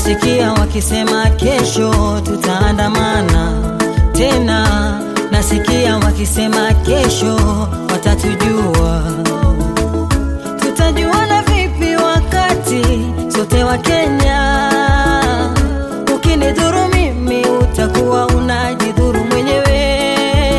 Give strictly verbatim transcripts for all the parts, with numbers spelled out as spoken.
Nasikia wakisema kesho tutaandamana tena, nasikia wakisema kesho watatujua. Tutajuana vipi wakati sote wa Kenya? Ukinidhuru mimi utakuwa unajidhuru mwenyewe.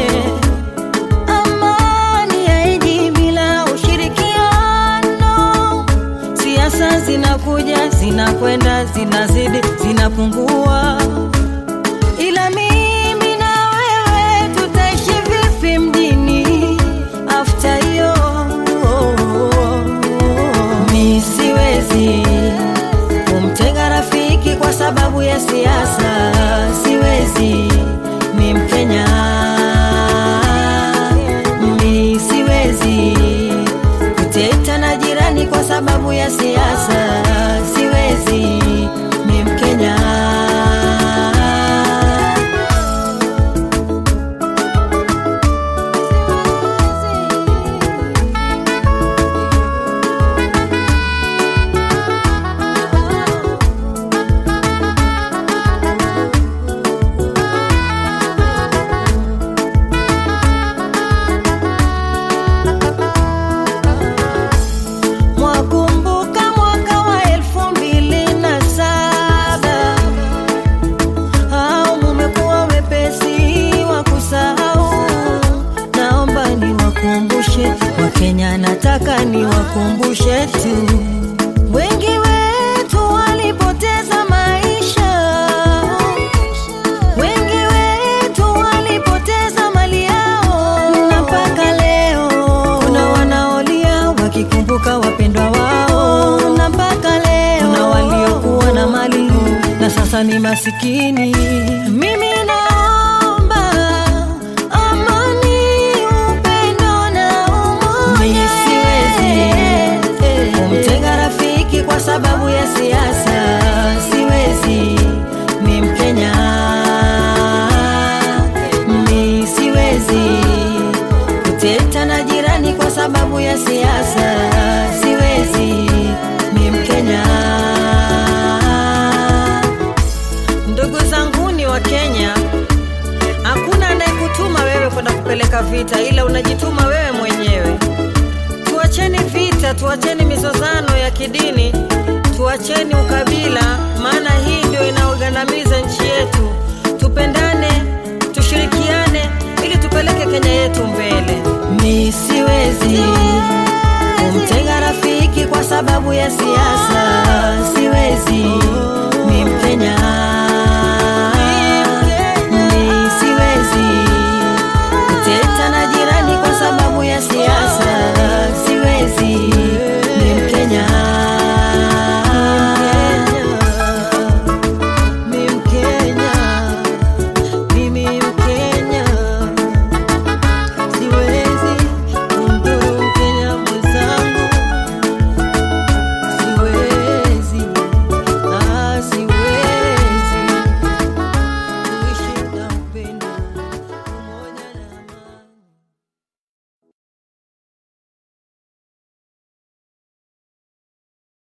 Amani haiji bila ushirikiano. Siasa zinakuja, zinakwenda, zinazidi, zinapungua. Ila mimi na wewe tutaishi vipi mjini after hiyo? Mimi siwezi kumtenga rafiki kwa sababu ya siasa. Siwezi mimi Mkenya. Mimi siwezi kuteta na jirani kwa sababu ya siasa. Siwezi mimi Mkenya. Wakenya nataka ni wakumbushe tu, wengi wetu walipoteza maisha, wengi wetu walipoteza mali yao, na mpaka leo kuna wanaolia wakikumbuka wapendwa wao, na mpaka leo kuna waliokuwa na mali na sasa ni masikini. Mimi naomba amani, upendo na umoja. Siwezi kumtenga rafiki kwa sababu ya siasa. Siwezi mimi Mkenya. Mimi siwezi kuteta na jirani kwa sababu ya siasa. Siwezi mimi Mkenya. Ndugu zangu ni wa Kenya, hakuna anayekutuma wewe kwenda kupeleka vita, ila unajituma wewe mwenyewe. Tuacheni vita, tuacheni mizozano ya kidini, tuacheni ukabila, maana hii ndio inaogandamiza nchi yetu. Tupendane, tushirikiane ili tupeleke Kenya yetu mbele. Mimi siwezi kumtenga rafiki kwa sababu ya siasa. Siwezi